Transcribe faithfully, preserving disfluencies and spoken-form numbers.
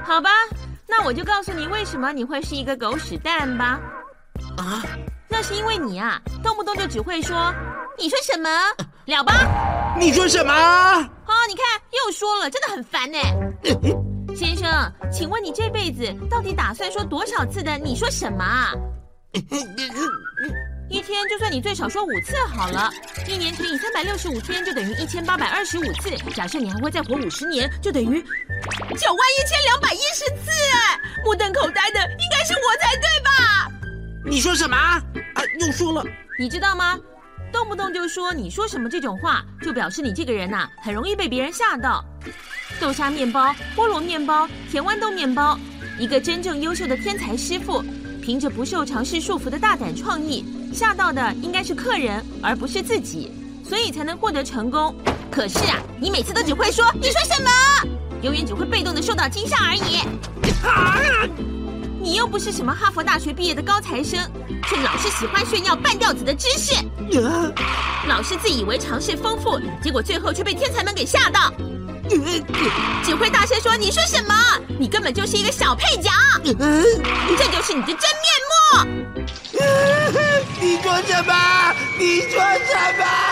好吧，那我就告诉你为什么你会是一个狗屎蛋吧。 啊， 那是因为你啊，动不动就只会说你说什么了吧？ 你说什么？ 哦，你看又说了，真的很烦呢。先生，请问你这辈子到底打算说多少次的你说什么啊？一天就算你最少说五次好了，一年乘以三百六十五天就等于一千八百二十五次。假设你还会再活五十年，就等于九万一千两百一十次。目瞪口呆的应该是我才对吧？ 你说什么？啊，又说了。 你知道吗？动不动就说你说什么这种话，就表示你这个人呐、啊，很容易被别人吓到。豆沙面包、菠萝面包、甜豌豆面包，一个真正优秀的天才师傅，凭着不受常识束缚的大胆创意，吓到的应该是客人，而不是自己，所以才能获得成功。可是啊，你每次都只会说你说什么，永远只会被动的受到惊吓而已。啊！你又不是什么哈佛大学毕业的高材生，却老是喜欢炫耀半吊子的知识， 啊、 老是自以为常识丰富，结果最后却被天才们给吓到。只会大声说你说什么，你根本就是一个小配角，这就是你的真面目。 你说什么？你说什么？